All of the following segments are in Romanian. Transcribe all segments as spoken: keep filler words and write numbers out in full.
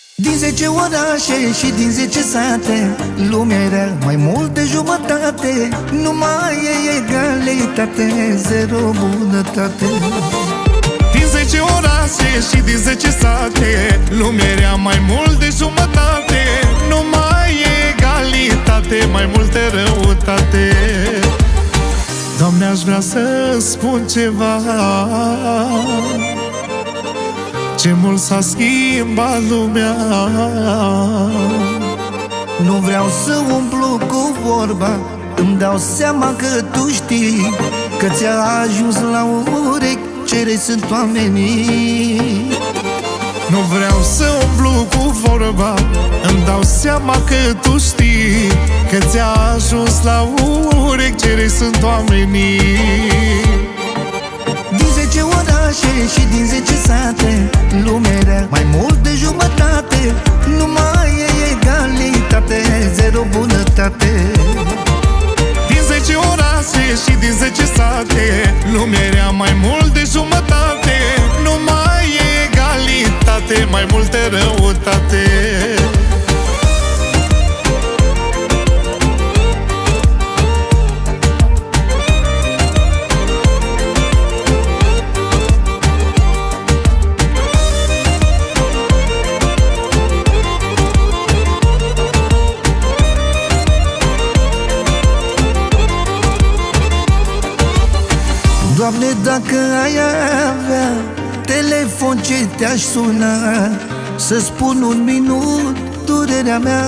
Din zece orașe și din zece sate, lumea era mai mult de jumătate. Nu mai e egalitate, zero bunătate. Din zece orașe și din zece sate, lumea era mai mult de jumătate. Nu mai e egalitate, mai multă răutate. Doamne, aș vrea să spun ceva, ce mult s-a schimbat lumea. Nu vreau să umplu cu vorba, îmi dau seama că tu știi că ți-a ajuns la urechi ce rei sunt oamenii. Nu vreau să umblu cu vorba, îmi dau seama că tu știi că ți-a ajuns la urechi ce rei sunt oamenii. Din zece orașe și din zece sate, lumea era mai mult de jumătate. Nu mai e egalitate, zero bunătate. Din zece orașe și din zece sate, lumea era mai mult de jumătate. Nu mai e egalitate, mai multă răutate. Doamne, dacă ai avea telefon ce te-aș suna, să spun un minut durerea mea.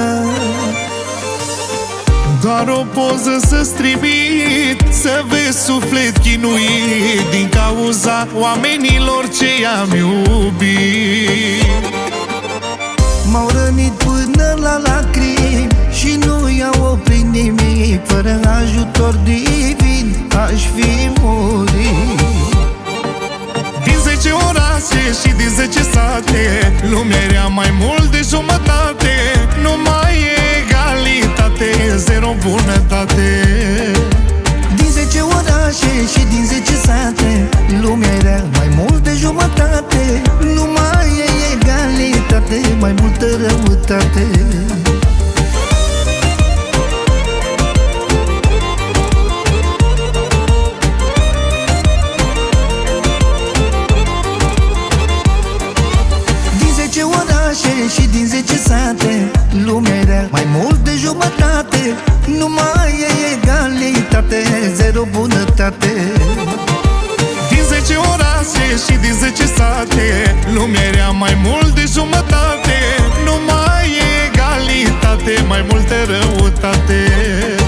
Doar o poză să-ți trimit, să vezi suflet chinuit din cauza oamenilor ce i-am iubit. M-au rănit până la lacrimi și nu i-au oprit nimic. Fără ajutor divin aș fi murit. Din zece orașe și din zece sate, lumea era mai mult de jumătate. Nu mai e egalitate, zero bunătate. Din zece orașe și din zece sate, lumea era mai mult de jumătate. Nu mai e egalitate, mai multă răutate. Și din zece sate, lumea era mai mult de jumătate. Nu mai e egalitate, zero bunătate. Din zece orașe și din zece sate, lumea era mai mult de jumătate. Nu mai e egalitate, mai multă răutate.